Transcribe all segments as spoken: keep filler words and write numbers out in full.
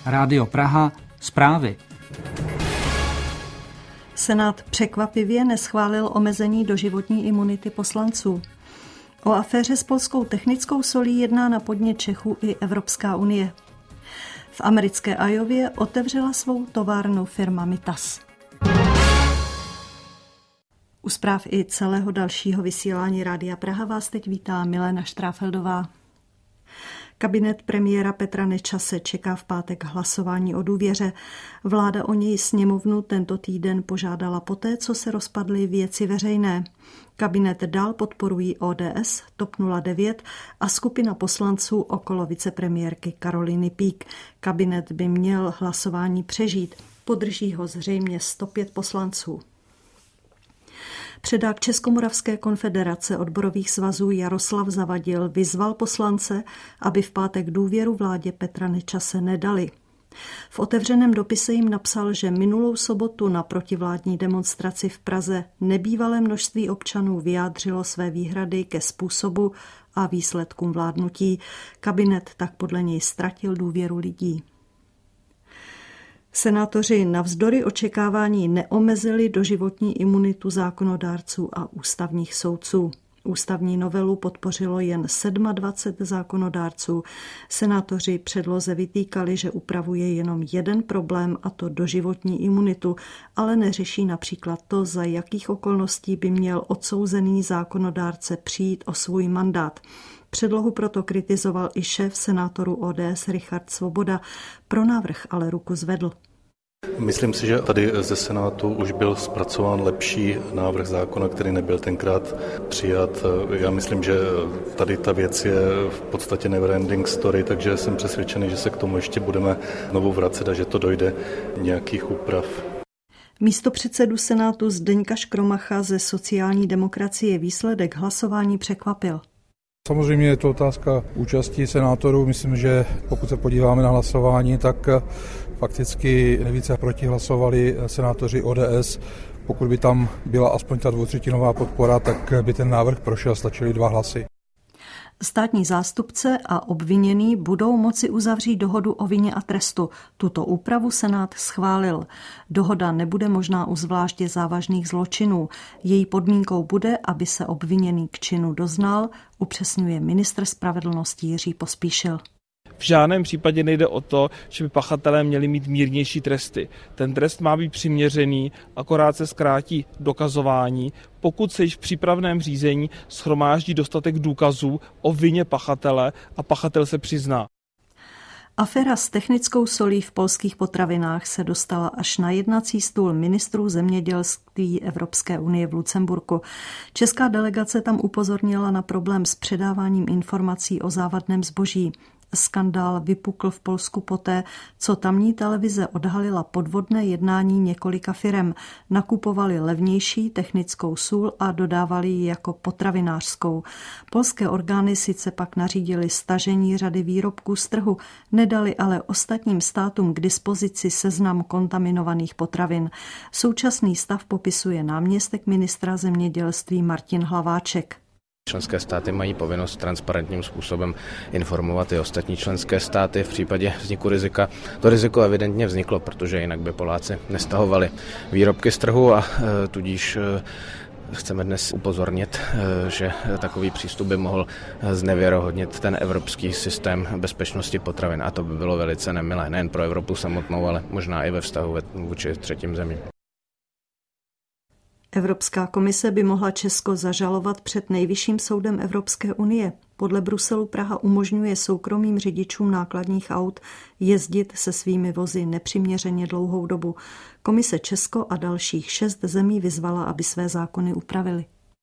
Rádio Praha, zprávy. Senát překvapivě neschválil omezení doživotní imunity poslanců. O aféře s polskou technickou solí jedná na podnět Čechů i Evropská unie. V americké Iowě otevřela svou továrnu firma Mitas. U zpráv i celého dalšího vysílání Rádia Praha vás teď vítá Milena Štráfeldová. Kabinet premiéra Petra Nečase čeká v pátek hlasování o důvěře. Vláda o něj sněmovnu tento týden požádala poté, co se rozpadly Věci veřejné. Kabinet dál podporují O D S, T O P nula devět a skupina poslanců okolo vicepremiérky Karoliny Pík. Kabinet by měl hlasování přežít. Podrží ho zřejmě sto pět poslanců. Předák Českomoravské konfederace odborových svazů Jaroslav Zavadil vyzval poslance, aby v pátek důvěru vládě Petra Nečase nedali. V otevřeném dopise jim napsal, že minulou sobotu na protivládní demonstraci v Praze nebývalé množství občanů vyjádřilo své výhrady ke způsobu a výsledkům vládnutí. Kabinet tak podle něj ztratil důvěru lidí. Senátoři navzdory očekávání neomezili doživotní imunitu zákonodárců a ústavních soudců. Ústavní novelu podpořilo jen dvacet sedm zákonodárců. Senátoři předloze vytýkali, že upravuje jenom jeden problém, a to doživotní imunitu, ale neřeší například to, za jakých okolností by měl odsouzený zákonodárce přijít o svůj mandát. Předlohu proto kritizoval i šéf senátorů O D S Richard Svoboda, pro návrh ale ruku zvedl. Myslím si, že tady ze Senátu už byl zpracován lepší návrh zákona, který nebyl tenkrát přijat. Já myslím, že tady ta věc je v podstatě never ending story, takže jsem přesvědčený, že se k tomu ještě budeme znovu vracet a že to dojde nějakých úprav. Místopředsedu Senátu Zdeňka Škromacha ze sociální demokracie výsledek hlasování překvapil. Samozřejmě je to otázka účasti senátorů. Myslím, že pokud se podíváme na hlasování, tak fakticky nejvíce proti hlasovali senátoři O D S. Pokud by tam byla aspoň ta dvoutřetinová podpora, tak by ten návrh prošel, stačily dva hlasy. Státní zástupce a obviněný budou moci uzavřít dohodu o vině a trestu. Tuto úpravu Senát schválil. Dohoda nebude možná u zvláště závažných zločinů. Její podmínkou bude, aby se obviněný k činu doznal, upřesňuje ministr spravedlnosti Jiří Pospíšil. V žádném případě nejde o to, že by pachatelé měli mít mírnější tresty. Ten trest má být přiměřený, akorát se zkrátí dokazování, pokud se již v přípravném řízení shromáždí dostatek důkazů o vině pachatele a pachatel se přizná. Aféra s technickou solí v polských potravinách se dostala až na jednací stůl ministrů zemědělství Evropské unie v Lucemburku. Česká delegace tam upozornila na problém s předáváním informací o závadném zboží. Skandál vypukl v Polsku poté, co tamní televize odhalila podvodné jednání několika firem. Nakupovali levnější technickou sůl a dodávali ji jako potravinářskou. Polské orgány sice pak nařídily stažení řady výrobků z trhu, nedali ale ostatním státům k dispozici seznam kontaminovaných potravin. Současný stav popisuje náměstek ministra zemědělství Martin Hlaváček. Členské státy mají povinnost transparentním způsobem informovat i ostatní členské státy v případě vzniku rizika. To riziko evidentně vzniklo, protože jinak by Poláci nestahovali výrobky z trhu a e, tudíž e, chceme dnes upozornit, e, že takový přístup by mohl znevěrohodnit ten evropský systém bezpečnosti potravin. A to by bylo velice nemilé, nejen pro Evropu samotnou, ale možná i ve vztahu vůči třetím zemím. Evropská komise by mohla Česko zažalovat před Nejvyšším soudem Evropské unie. Podle Bruselu Praha umožňuje soukromým řidičům nákladních aut jezdit se svými vozy nepřiměřeně dlouhou dobu. Komise Česko a dalších šest zemí vyzvala, aby své zákony upravili.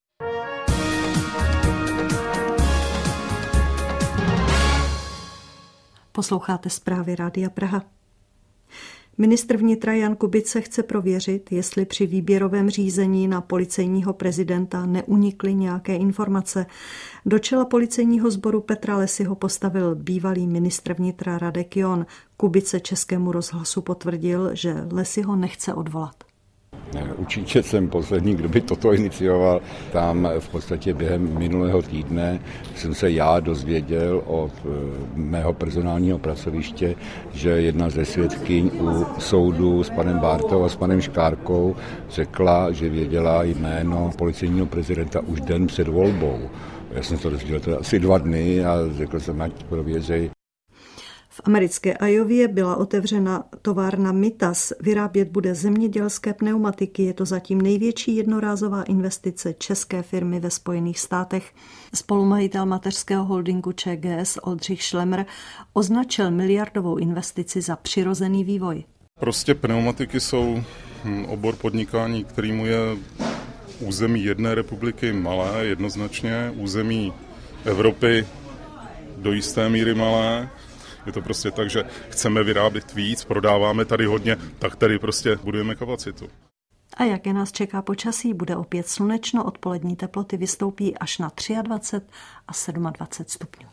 Posloucháte zprávy Rádia Praha. Ministr vnitra Jan Kubice chce prověřit, jestli při výběrovém řízení na policejního prezidenta neunikly nějaké informace. Do čela policejního sboru Petra Lessyho postavil bývalý ministr vnitra Radek John. Kubice Českému rozhlasu potvrdil, že Lessyho nechce odvolat. Určitě jsem poslední, kdo by toto inicioval. Tam v podstatě během minulého týdne jsem se já dozvěděl od mého personálního pracoviště, že jedna ze svědkyň u soudu s panem Bártou a s panem Škárkou řekla, že věděla jméno policejního prezidenta už den před volbou. Já jsem to dozvěděl teda asi dva dny a řekl jsem, ať prověřej. V americké Iově byla otevřena továrna Mitas. Vyrábět bude zemědělské pneumatiky. Je to zatím největší jednorázová investice české firmy ve Spojených státech. Spolumajitel mateřského holdingu Č G S Oldřich Šlemr označil miliardovou investici za přirozený vývoj. Prostě pneumatiky jsou obor podnikání, kterému je území jedné republiky malé, jednoznačně, území Evropy do jisté míry malé. Je to prostě tak, že chceme vyrábět víc, prodáváme tady hodně, tak tady prostě budujeme kapacitu. A jaké nás čeká počasí? Bude opět slunečno, odpolední teploty vystoupí až na dvacet tři a dvacet sedm stupňů.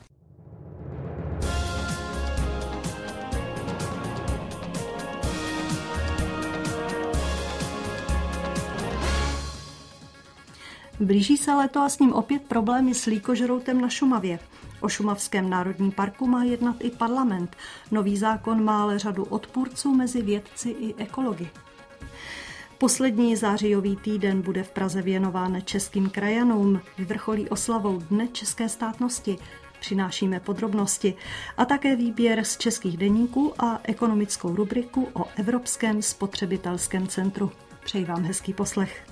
Blíží se léto a s ním opět problémy s líkožroutem na Šumavě. O šumavském národním parku má jednat i parlament. Nový zákon má ale řadu odpůrců mezi vědci i ekology. Poslední zářijový týden bude v Praze věnován českým krajanům. Vyvrcholí oslavou Dne české státnosti. Přinášíme podrobnosti a také výběr z českých deníků a ekonomickou rubriku o Evropském spotřebitelském centru. Přeji vám hezký poslech.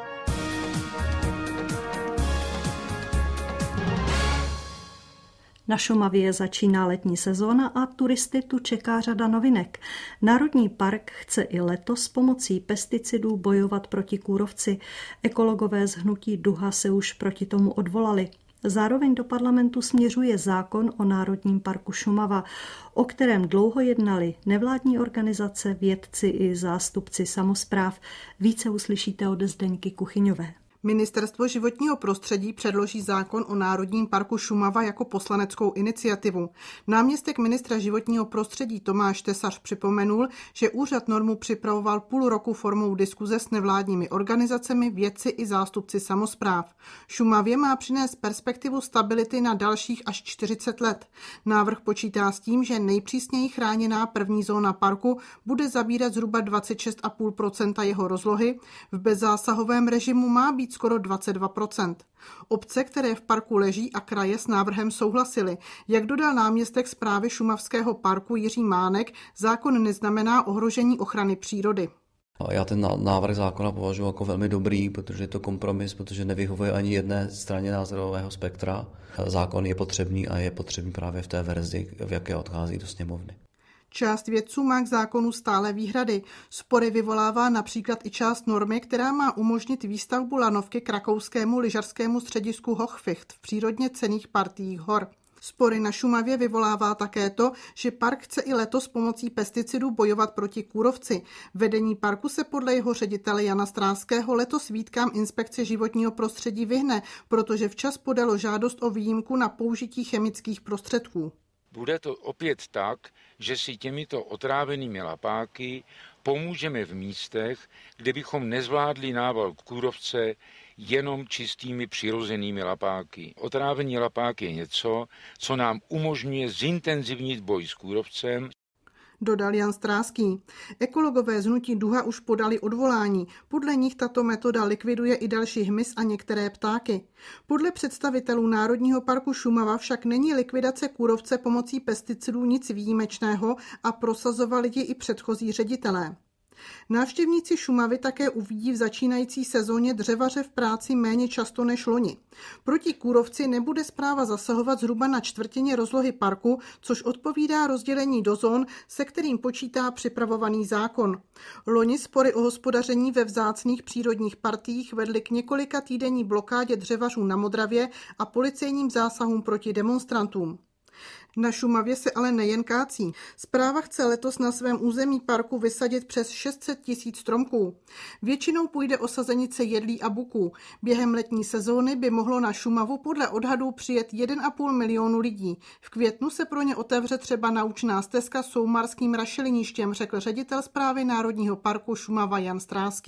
Na Šumavě začíná letní sezóna a turisty tu čeká řada novinek. Národní park chce i letos pomocí pesticidů bojovat proti kůrovci. Ekologové z hnutí Duha se už proti tomu odvolali. Zároveň do parlamentu směřuje zákon o Národním parku Šumava, o kterém dlouho jednali nevládní organizace, vědci i zástupci samospráv. Více uslyšíte od Zdeňky Kuchyňové. Ministerstvo životního prostředí předloží zákon o Národním parku Šumava jako poslaneckou iniciativu. Náměstek ministra životního prostředí Tomáš Tesař připomenul, že úřad normu připravoval půl roku formou diskuze s nevládními organizacemi, vědci i zástupci samospráv. Šumavě má přinést perspektivu stability na dalších až čtyřicet let. Návrh počítá s tím, že nejpřísněji chráněná první zóna parku bude zabírat zhruba dvacet šest celá pět procenta jeho rozlohy, v bezzásahovém režimu má být skoro dvacet dva procent. Obce, které v parku leží, a kraje s návrhem souhlasily. Jak dodal náměstek správy Šumavského parku Jiří Mánek, zákon neznamená ohrožení ochrany přírody. Já ten návrh zákona považuji jako velmi dobrý, protože je to kompromis, protože nevyhovuje ani jedné straně názorového spektra. Zákon je potřebný a je potřebný právě v té verzi, v jaké odchází do sněmovny. Část vědců má k zákonu stále výhrady. Spory vyvolává například i část normy, která má umožnit výstavbu lanovky k rakouskému lyžařskému středisku Hochficht v přírodně cenných partiích hor. Spory na Šumavě vyvolává také to, že park chce i letos pomocí pesticidů bojovat proti kůrovci. Vedení parku se podle jeho ředitele Jana Stráského letos výtkám inspekce životního prostředí vyhne, protože včas podalo žádost o výjimku na použití chemických prostředků. Bude to opět tak, že si těmito otrávenými lapáky pomůžeme v místech, kde bychom nezvládli nával kůrovce jenom čistými přirozenými lapáky. Otrávený lapák je něco, co nám umožňuje zintenzivnit boj s kůrovcem, dodal Jan Stráský. Ekologové z hnutí Duha už podali odvolání. Podle nich tato metoda likviduje i další hmyz a některé ptáky. Podle představitelů Národního parku Šumava však není likvidace kůrovce pomocí pesticidů nic výjimečného a prosazovali ji i předchozí ředitelé. Návštěvníci Šumavy také uvidí v začínající sezóně dřevaře v práci méně často než loni. Proti kůrovci nebude správa zasahovat zhruba na čtvrtině rozlohy parku, což odpovídá rozdělení do zón, se kterým počítá připravovaný zákon. Loni spory o hospodaření ve vzácných přírodních partiích vedly k několika týdenní blokádě dřevařů na Modravě a policejním zásahům proti demonstrantům. Na Šumavě se ale nejen kácí. Správa chce letos na svém území parku vysadit přes šest set tisíc stromků. Většinou půjde o sazenice jedlí a buků. Během letní sezóny by mohlo na Šumavu podle odhadů přijet jeden a půl milionu lidí. V květnu se pro ně otevře třeba naučná stezka soumarským rašeliništěm, řekl ředitel správy Národního parku Šumava Jan Stráský.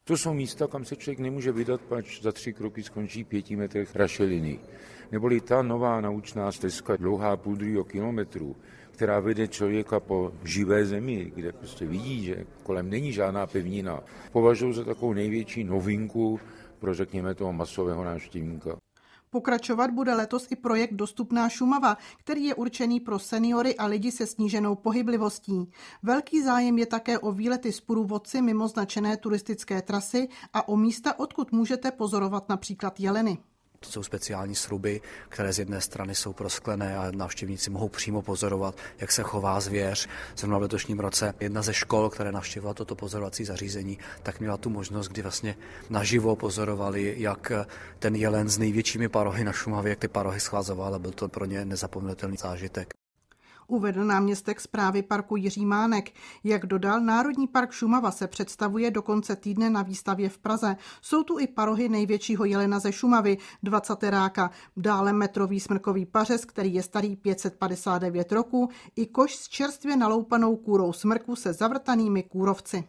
To jsou místa, kam se člověk nemůže vydat, pač za tři kroky skončí pěti metrech rašeliny. Neboli ta nová naučná stezka, dlouhá půl druhého kilometru, která vede člověka po živé zemi, kde prostě vidí, že kolem není žádná pevnina, považuji za takovou největší novinku pro, řekněme, toho masového návštěvníka. Pokračovat bude letos i projekt Dostupná Šumava, který je určený pro seniory a lidi se sníženou pohyblivostí. Velký zájem je také o výlety s průvodci mimo značené turistické trasy a o místa, odkud můžete pozorovat například jeleny. To jsou speciální sruby, které z jedné strany jsou prosklené a návštěvníci mohou přímo pozorovat, jak se chová zvěř. Zrovna v letošním roce jedna ze škol, které navštěvovala toto pozorovací zařízení, tak měla tu možnost, kdy vlastně naživo pozorovali, jak ten jelen s největšími parohy na Šumavě, jak ty parohy schlazoval, a byl to pro ně nezapomenutelný zážitek. Uvedl náměstek správy parku Jiří Mánek. Jak dodal, Národní park Šumava se představuje do konce týdne na výstavě v Praze. Jsou tu i parohy největšího jelena ze Šumavy, dvacateráka, dále metrový smrkový pařez, který je starý pět set padesát devět roků, i koš s čerstvě naloupanou kůrou smrku se zavrtanými kůrovci.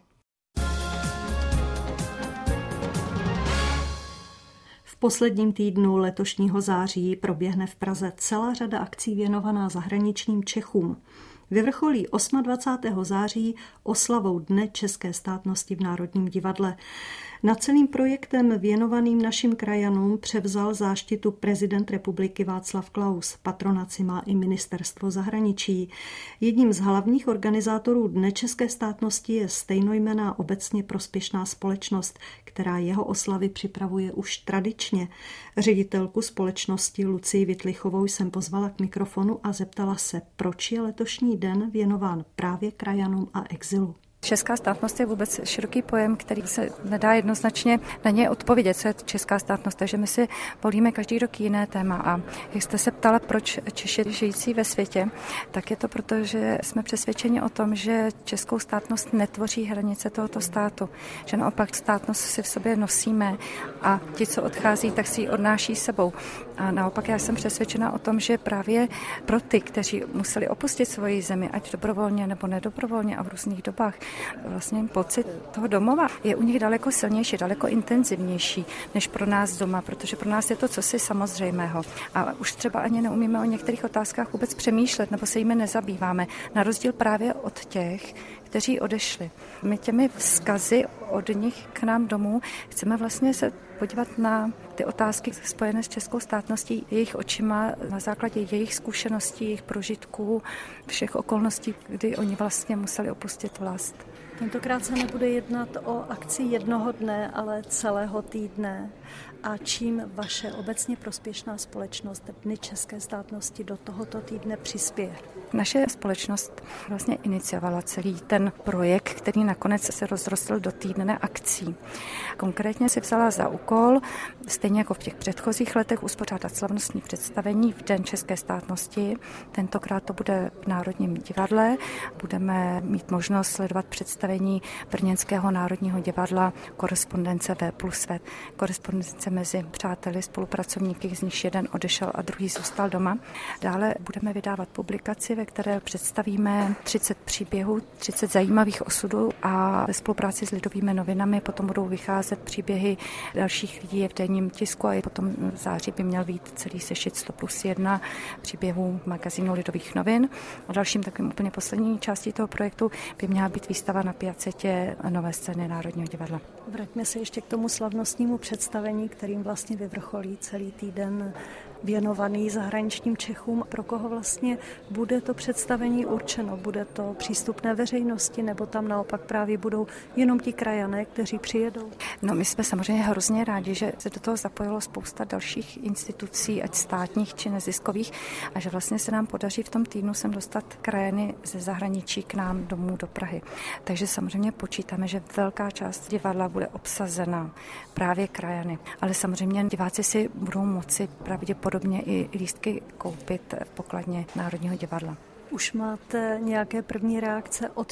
V posledním týdnu letošního září proběhne v Praze celá řada akcí věnovaná zahraničním Čechům. Vyvrcholí dvacátého osmého září oslavou Dne české státnosti v Národním divadle. Nad celým projektem věnovaným našim krajanům převzal záštitu prezident republiky Václav Klaus. Patronaci má i ministerstvo zahraničí. Jedním z hlavních organizátorů Dne české státnosti je stejnojmenná obecně prospěšná společnost, která jeho oslavy připravuje už tradičně. Ředitelku společnosti Lucii Vitlichovou jsem pozvala k mikrofonu a zeptala se, proč je letošní den věnován právě krajanům a exilu. Česká státnost je vůbec široký pojem, který se nedá jednoznačně na něj odpovědět, co je česká státnost, takže my si volíme každý rok jiné téma. A jak jste se ptala, proč Češi žijící ve světě, tak je to proto, že jsme přesvědčeni o tom, že českou státnost netvoří hranice tohoto státu, že naopak státnost si v sobě nosíme a ti, co odchází, tak si ji odnáší sebou. A naopak já jsem přesvědčena o tom, že právě pro ty, kteří museli opustit svoji zemi, ať dobrovolně nebo nedobrovolně a v různých dobách, vlastně pocit toho domova je u nich daleko silnější, daleko intenzivnější než pro nás doma, protože pro nás je to cosi samozřejmého. A už třeba ani neumíme o některých otázkách vůbec přemýšlet nebo se jimi nezabýváme, na rozdíl právě od těch, kteří odešli. My těmi vzkazy od nich k nám domů chceme vlastně se podívat na ty otázky spojené s českou státností jejich očima na základě jejich zkušeností, jejich prožitků, všech okolností, kdy oni vlastně museli opustit vlast. Tentokrát se nebude jednat o akci jednoho dne, ale celého týdne. A čím vaše obecně prospěšná společnost Dny české státnosti do tohoto týdne přispěje? Naše společnost vlastně iniciovala celý ten projekt, který nakonec se rozrostl do týdne akcí. Konkrétně si vzala za úkol, stejně jako v těch předchozích letech, uspořádat slavnostní představení v Den české státnosti. Tentokrát to bude v Národním divadle. Budeme mít možnost sledovat představení Brněnského národního divadla Korespondence V plus V. Korespondence mezi přáteli, spolupracovníky, z nichž jeden odešel a druhý zůstal doma. Dále budeme vydávat publikaci, ve které představíme třicet příběhů, třicet zajímavých osudů a ve spolupráci s Lidovými novinami potom budou vycházet příběhy dalších lidí v denním tisku a potom v září by měl být celý sešit sto plus jedna příběhů magazínu Lidových novin. A dalším takovým úplně poslední částí toho projektu by měla být výstava na Piacetě Nové scény Národního divadla. Vraťme se ještě k tomu slavnostnímu představení, kterým vlastně vyvrcholí celý týden věnovaný zahraničním Čechům. Pro koho vlastně bude to představení určeno? Bude to přístupné veřejnosti, nebo tam naopak právě budou jenom ti krajané, kteří přijedou? No, my jsme samozřejmě hrozně rádi, že se do toho zapojilo spousta dalších institucí, ať státních či neziskových, a že vlastně se nám podaří v tom týdnu sem dostat krajany ze zahraničí k nám domů do Prahy. Takže samozřejmě počítáme, že velká část divadla bude obsazena právě krajany. Ale samozřejmě diváci si budou moci pravděpodobně podobně i lístky koupit v pokladně Národního divadla. Už máte nějaké první reakce od těch,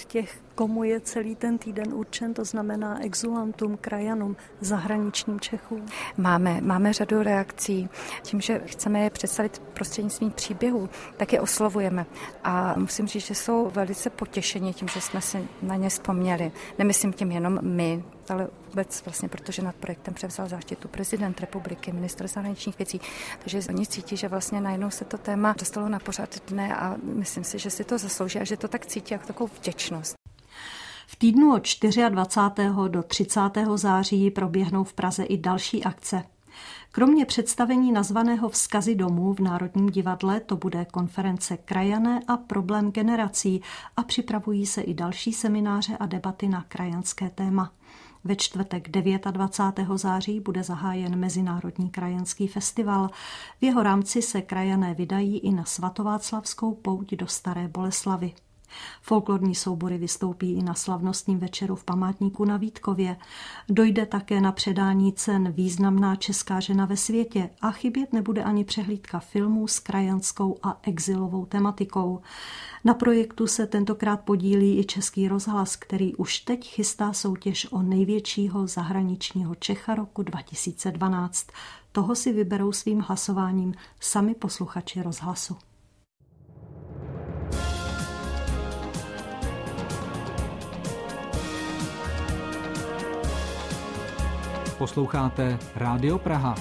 Komu je celý ten týden určen, to znamená exulantům, krajanům, zahraničním Čechům? Máme, máme řadu reakcí. Tím, že chceme je představit prostřednictvím příběhů, tak je oslovujeme. A musím říct, že jsou velice potěšeni tím, že jsme si na ně vzpomněli. Nemyslím tím jenom my, ale vůbec vlastně, protože nad projektem převzal záštitu prezident republiky, ministr zahraničních věcí. Takže oni cítí, že vlastně najednou se to téma dostalo na pořad dne a myslím si, že si to zaslouží a že to tak cítí jako takovou vděčnost. V týdnu od dvacátého čtvrtého do třicátého září proběhnou v Praze i další akce. Kromě představení nazvaného Vzkazy domů v Národním divadle to bude konference Krajané a problém generací a připravují se i další semináře a debaty na krajanské téma. Ve čtvrtek dvacátého devátého září bude zahájen Mezinárodní krajanský festival. V jeho rámci se krajané vydají i na svatováclavskou pouť do Staré Boleslavy. Folklorní soubory vystoupí i na slavnostním večeru v památníku na Vítkově. Dojde také na předání cen Významná česká žena ve světě a chybět nebude ani přehlídka filmů s krajanskou a exilovou tematikou. Na projektu se tentokrát podílí i Český rozhlas, který už teď chystá soutěž o největšího zahraničního Čecha roku dva tisíce dvanáct. Toho si vyberou svým hlasováním sami posluchači rozhlasu. Posloucháte Rádio Praha.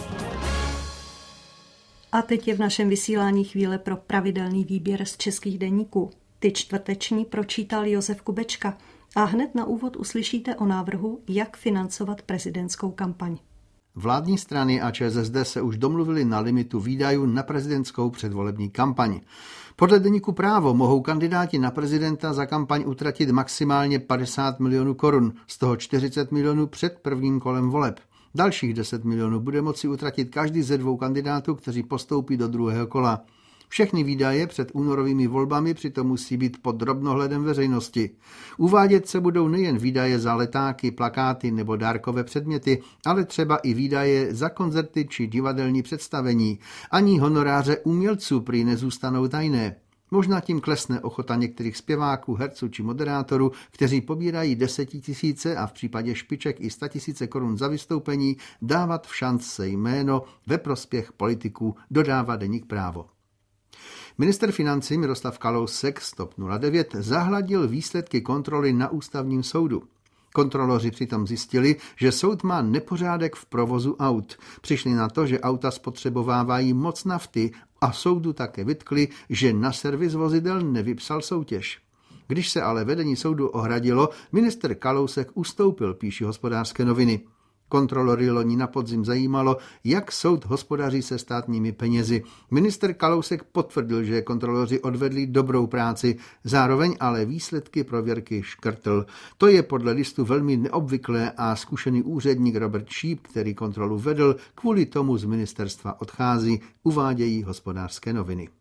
A teď je v našem vysílání chvíle pro pravidelný výběr z českých deníků. Ty čtvrteční pročítal Josef Kubečka a hned na úvod uslyšíte o návrhu, jak financovat prezidentskou kampaň. Vládní strany a ČSSD se už domluvili na limitu výdajů na prezidentskou předvolební kampaň. Podle deníku Právo mohou kandidáti na prezidenta za kampaň utratit maximálně padesát milionů korun, z toho čtyřicet milionů před prvním kolem voleb. Dalších deset milionů bude moci utratit každý ze dvou kandidátů, kteří postoupí do druhého kola. Všechny výdaje před únorovými volbami přitom musí být pod drobnohledem veřejnosti. Uvádět se budou nejen výdaje za letáky, plakáty nebo dárkové předměty, ale třeba i výdaje za koncerty či divadelní představení. Ani honoráře umělců prý nezůstanou tajné. Možná tím klesne ochota některých zpěváků, herců či moderátorů, kteří pobírají desetitisíce a v případě špiček i statisíce korun za vystoupení, dávat v šance jméno ve prospěch politiků, dodává deník Právo. Minister financí Miroslav Kalousek z T O P nula devět zahladil výsledky kontroly na ústavním soudu. Kontroloři přitom zjistili, že soud má nepořádek v provozu aut. Přišli na to, že auta spotřebovávají moc nafty a soudu také vytkli, že na servis vozidel nevypsal soutěž. Když se ale vedení soudu ohradilo, ministr Kalousek ustoupil, píší Hospodářské noviny. Kontrolory loni na podzim zajímalo, jak soud hospodaří se státními penězi. Ministr Kalousek potvrdil, že kontroloři odvedli dobrou práci, zároveň ale výsledky prověrky škrtl. To je podle listu velmi neobvyklé a zkušený úředník Robert Šíp, který kontrolu vedl, kvůli tomu z ministerstva odchází, uvádějí Hospodářské noviny.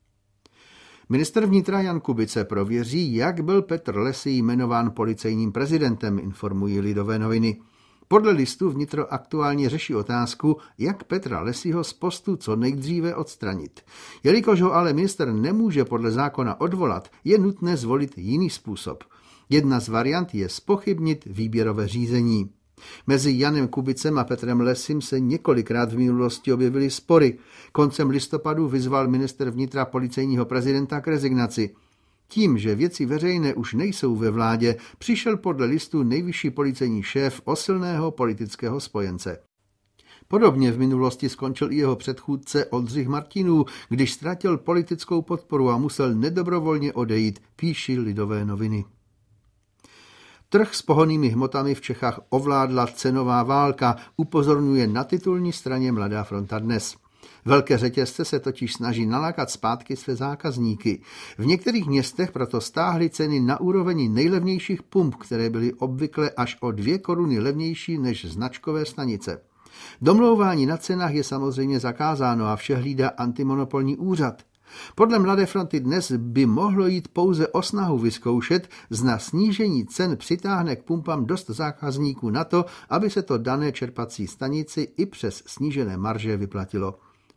Ministr vnitra Jan Kubice prověří, jak byl Petr Lesy jmenován policejním prezidentem, informují Lidové noviny. Podle listu vnitro aktuálně řeší otázku, jak Petra Lesyho z postu co nejdříve odstranit. Jelikož ho ale minister nemůže podle zákona odvolat, je nutné zvolit jiný způsob. Jedna z variant je zpochybnit výběrové řízení. Mezi Janem Kubicem a Petrem Lesym se několikrát v minulosti objevily spory. Koncem listopadu vyzval ministr vnitra policejního prezidenta k rezignaci. Tím, že věci veřejné už nejsou ve vládě, přišel podle listu nejvyšší policejní šéf o silného politického spojence. Podobně v minulosti skončil i jeho předchůdce Oldřich Martinů, když ztratil politickou podporu a musel nedobrovolně odejít, píší Lidové noviny. Trh s pohonnými hmotami v Čechách ovládla cenová válka, upozorňuje na titulní straně Mladá fronta dnes. Velké řetězce se totiž snaží nalákat zpátky své zákazníky. V některých městech proto stáhly ceny na úroveň nejlevnějších pump, které byly obvykle až o dvě koruny levnější než značkové stanice. Domlouvání na cenách je samozřejmě zakázáno a vše hlídá antimonopolní úřad. Podle Mladé fronty dnes by mohlo jít pouze o snahu vyzkoušet, zda snížení cen přitáhne k pumpám dost zákazníků na to, aby se to dané čerpací stanici i přes snížené marže vyplatilo.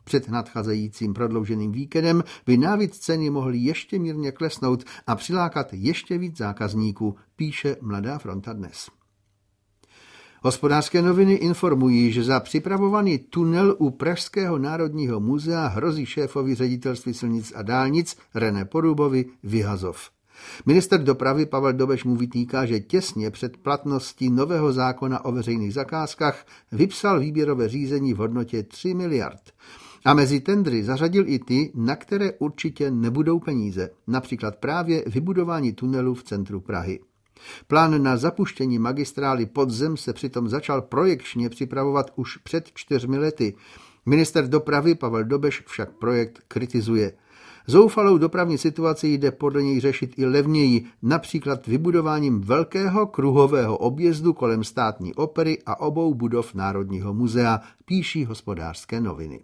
Před nadcházejícím prodlouženým víkendem by navíc ceny mohly ještě mírně klesnout a přilákat ještě víc zákazníků, píše Mladá fronta dnes. Hospodářské noviny informují, že za připravovaný tunel u Pražského národního muzea hrozí šéfovi ředitelství silnic a dálnic René Porubovi vyhazov. Minister dopravy Pavel Dobeš mu vytýká, že těsně před platností nového zákona o veřejných zakázkách vypsal výběrové řízení v hodnotě tři miliard. A mezi tendry zařadil i ty, na které určitě nebudou peníze, například právě vybudování tunelu v centru Prahy. Plán na zapuštění magistrály pod zem se přitom začal projekčně připravovat už před čtyřmi lety. Minister dopravy Pavel Dobeš však projekt kritizuje. Zoufalou dopravní situaci jde podle něj řešit i levněji, například vybudováním velkého kruhového objezdu kolem státní opery a obou budov Národního muzea, píší Hospodářské noviny.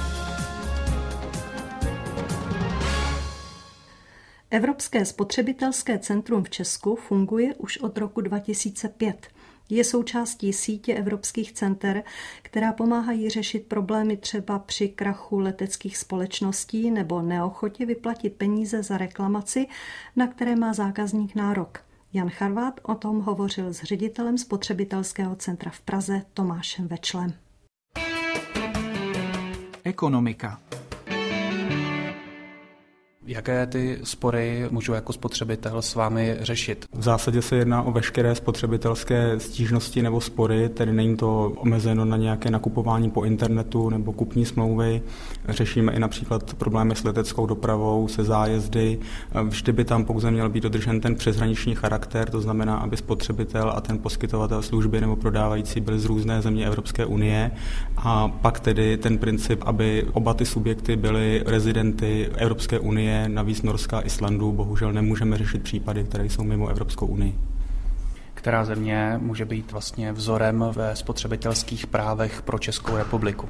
Evropské spotřebitelské centrum v Česku funguje už od roku dva tisíce pět. Je součástí sítě evropských center, která pomáhají řešit problémy třeba při krachu leteckých společností nebo neochotě vyplatit peníze za reklamaci, na které má zákazník nárok. Jan Charvát o tom hovořil s ředitelem spotřebitelského centra v Praze Tomášem Večlem. Ekonomika. Jaké ty spory můžu jako spotřebitel s vámi řešit? V zásadě se jedná o veškeré spotřebitelské stížnosti nebo spory, tedy není to omezeno na nějaké nakupování po internetu nebo kupní smlouvy. Řešíme i například problémy s leteckou dopravou, se zájezdy. Vždy by tam pouze měl být dodržen ten přeshraniční charakter, to znamená, aby spotřebitel a ten poskytovatel služby nebo prodávající byli z různé země Evropské unie. A pak tedy ten princip, aby oba ty subjekty byly rezidenty Evropské unie. Navíc Norska a Islandu bohužel nemůžeme řešit případy, které jsou mimo Evropskou unii. Která země může být vlastně vzorem ve spotřebitelských právech pro Českou republiku?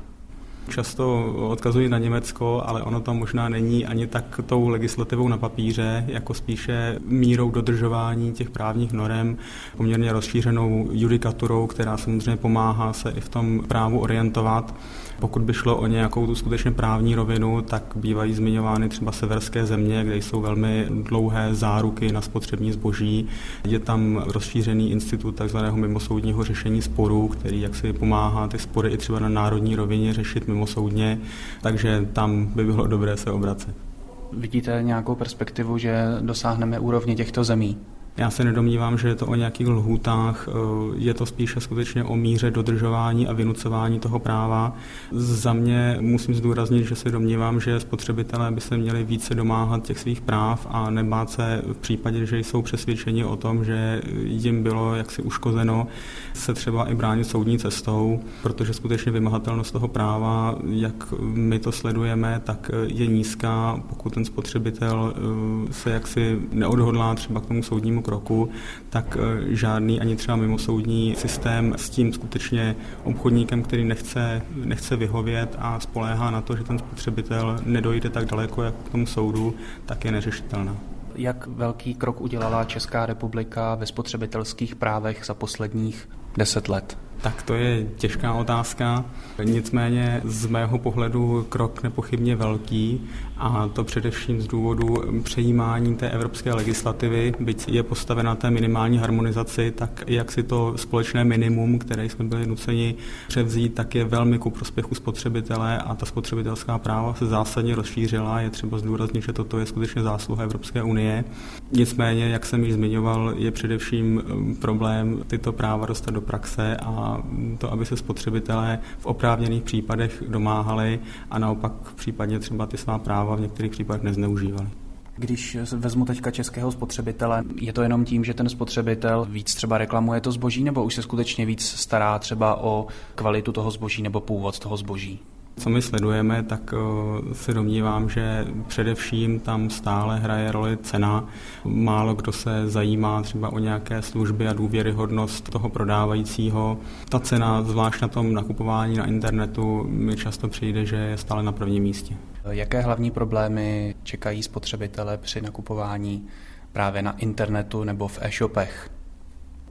Často odkazuji na Německo, ale ono tam možná není ani tak tou legislativou na papíře, jako spíše mírou dodržování těch právních norem, poměrně rozšířenou judikaturou, která samozřejmě pomáhá se i v tom právu orientovat. Pokud by šlo o nějakou tu skutečně právní rovinu, tak bývají zmiňovány třeba severské země, kde jsou velmi dlouhé záruky na spotřební zboží. Je tam rozšířený institut takzvaného mimosoudního řešení sporů, který jaksi pomáhá ty spory i třeba na národní rovině řešit mimosoudně, takže tam by bylo dobré se obracet. Vidíte nějakou perspektivu, že dosáhneme úrovně těchto zemí? Já se nedomnívám, že je to o nějakých lhůtách, je to spíše skutečně o míře dodržování a vynucování toho práva. Za mě musím zdůraznit, že se domnívám, že spotřebitelé by se měli více domáhat těch svých práv a nebát se v případě, že jsou přesvědčeni o tom, že jim bylo jaksi uškozeno, se třeba i bránit soudní cestou, protože skutečně vymahatelnost toho práva, jak my to sledujeme, tak je nízká, pokud ten spotřebitel se jaksi neodhodlá třeba k tomu soudnímu kroku, tak žádný ani třeba mimosoudní systém s tím skutečně obchodníkem, který nechce, nechce vyhovět a spoléhá na to, že ten spotřebitel nedojde tak daleko jak k tomu soudu, tak je neřešitelná. Jak velký krok udělala Česká republika ve spotřebitelských právech za posledních deset let? Tak to je těžká otázka, nicméně z mého pohledu krok nepochybně velký a to především z důvodu přejímání té evropské legislativy, byť je postavena té minimální harmonizaci, tak jak si to společné minimum, které jsme byli nuceni převzít, tak je velmi ku prospěchu spotřebitele a ta spotřebitelská práva se zásadně rozšířila. Je třeba zdůraznit, že toto je skutečně zásluha Evropské unie. Nicméně, jak jsem již zmiňoval, je především problém tyto práva dostat do praxe a to, aby se spotřebitelé v oprávněných případech domáhali a naopak případně třeba ty svá práva v některých případech nezneužívali. Když vezmu teďka českého spotřebitele, je to jenom tím, že ten spotřebitel víc třeba reklamuje to zboží, nebo už se skutečně víc stará třeba o kvalitu toho zboží nebo původ toho zboží? Co my sledujeme, tak se domnívám, že především tam stále hraje roli cena. Málo kdo se zajímá třeba o nějaké služby a důvěryhodnost toho prodávajícího. Ta cena, zvlášť na tom nakupování na internetu, mi často přijde, že je stále na prvním místě. Jaké hlavní problémy čekají spotřebitele při nakupování právě na internetu nebo v e-shopech?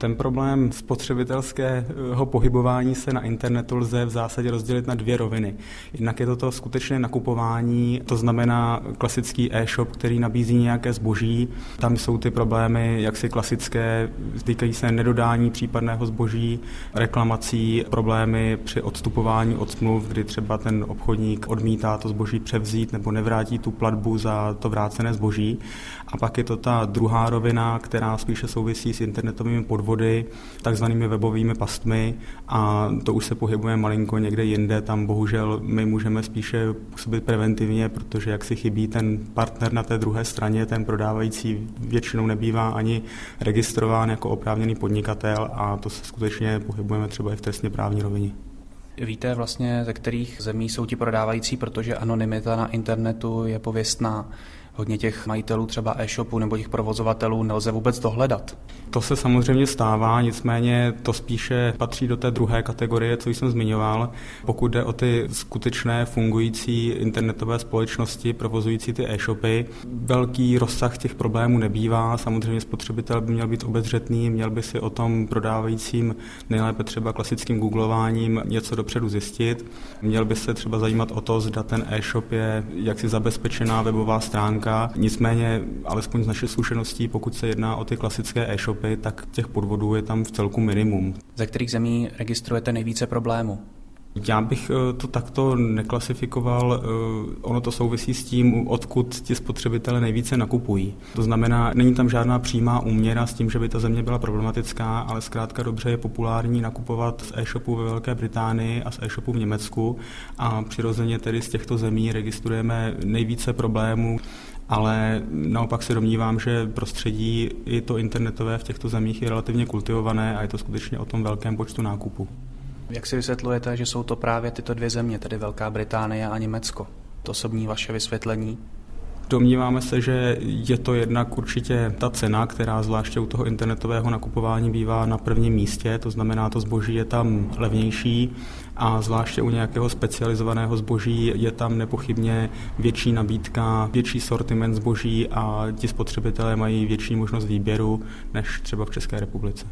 Ten problém spotřebitelského pohybování se na internetu lze v zásadě rozdělit na dvě roviny. Jednak je to to skutečné nakupování, to znamená klasický e-shop, který nabízí nějaké zboží. Tam jsou ty problémy jaksi klasické, týkají se nedodání případného zboží, reklamací, problémy při odstupování od smluv, kdy třeba ten obchodník odmítá to zboží převzít nebo nevrátí tu platbu za to vrácené zboží. A pak je to ta druhá rovina, která spíše souvisí s internetovými podvody, takzvanými webovými pastmi, a to už se pohybuje malinko někde jinde. Tam bohužel my můžeme spíše působit preventivně, protože jak si chybí ten partner na té druhé straně, ten prodávající většinou nebývá ani registrován jako oprávněný podnikatel, a to se skutečně pohybujeme třeba i v trestně právní rovině. Víte vlastně, ze kterých zemí jsou ti prodávající, protože anonymita na internetu je pověstná. Hodně těch majitelů třeba e-shopů nebo těch provozovatelů nelze vůbec dohledat. To se samozřejmě stává, nicméně to spíše patří do té druhé kategorie, co jsem zmiňoval. Pokud jde o ty skutečné fungující internetové společnosti, provozující ty e-shopy, velký rozsah těch problémů nebývá. Samozřejmě spotřebitel by měl být obezřetný, měl by si o tom prodávajícím nejlépe třeba klasickým googlováním něco dopředu zjistit. Měl by se třeba zajímat o to, zda ten e-shop je jaksi zabezpečená webová stránka. Nicméně, alespoň z našich zkušeností, pokud se jedná o ty klasické e-shopy, tak těch podvodů je tam v celku minimum. Ze kterých zemí registrujete nejvíce problémů? Já bych to takto neklasifikoval, ono to souvisí s tím, odkud ti spotřebitelé nejvíce nakupují. To znamená, není tam žádná přímá úměra s tím, že by ta země byla problematická, ale zkrátka dobře je populární nakupovat z e-shopu ve Velké Británii a z e-shopu v Německu, a přirozeně tedy z těchto zemí registrujeme nejvíce problémů. Ale naopak se domnívám, že prostředí i to internetové v těchto zemích je relativně kultivované a je to skutečně o tom velkém počtu nákupů. Jak si vysvětlujete, že jsou to právě tyto dvě země, tedy Velká Británie a Německo? To osobní vaše vysvětlení? Domníváme se, že je to jednak určitě ta cena, která zvláště u toho internetového nakupování bývá na prvním místě, to znamená, to zboží je tam levnější, a zvláště u nějakého specializovaného zboží je tam nepochybně větší nabídka, větší sortiment zboží a ti spotřebitelé mají větší možnost výběru než třeba v České republice.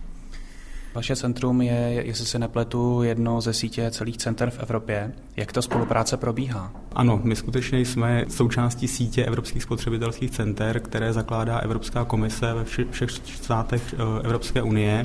Vaše centrum je, jestli se nepletu, jedno ze sítě celých center v Evropě. Jak ta spolupráce probíhá? Ano, my skutečně jsme součástí sítě evropských spotřebitelských center, které zakládá Evropská komise ve všech státech Evropské unie.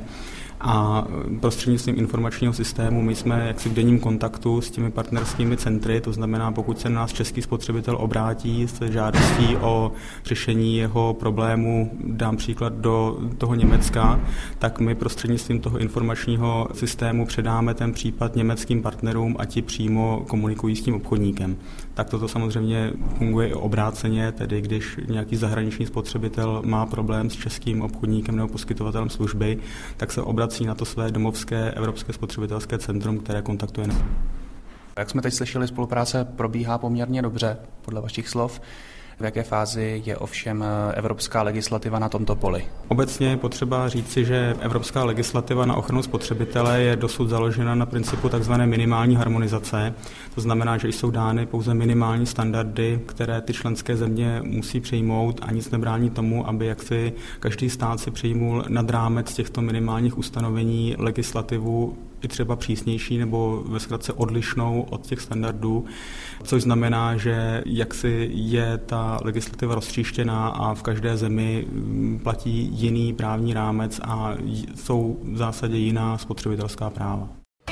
A prostřednictvím informačního systému my jsme jaksi v denním kontaktu s těmi partnerskými centry, to znamená, pokud se na nás český spotřebitel obrátí s žádostí o řešení jeho problému, dám příklad do toho Německa, tak my prostřednictvím toho informačního systému předáme ten případ německým partnerům a ti přímo komunikují s tím obchodníkem. Tak toto samozřejmě funguje i obráceně, tedy když nějaký zahraniční spotřebitel má problém s českým obchodníkem nebo poskytovatelem služby, tak se obrací na to své domovské evropské spotřebitelské centrum, které kontaktuje. Jak jsme teď slyšeli, spolupráce probíhá poměrně dobře, podle vašich slov. V jaké fázi je ovšem evropská legislativa na tomto poli? Obecně je potřeba říci, že evropská legislativa na ochranu spotřebitele je dosud založena na principu tzv. Minimální harmonizace. To znamená, že jsou dány pouze minimální standardy, které ty členské země musí přijmout, a nic nebrání tomu, aby jaksi každý stát si přijmul nad rámec těchto minimálních ustanovení legislativu i třeba přísnější nebo ve zkratce odlišnou od těch standardů, což znamená, že jaksi je ta legislativa roztříštěná a v každé zemi platí jiný právní rámec a jsou v zásadě jiná spotřebitelská práva.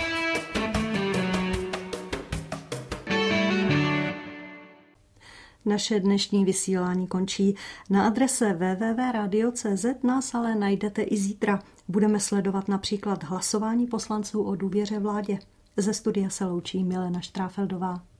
Naše dnešní vysílání končí. Na adrese w w w tečka radio tečka c z nás ale najdete i zítra. Budeme sledovat například hlasování poslanců o důvěře vládě. Ze studia se loučí Milena Štráfeldová.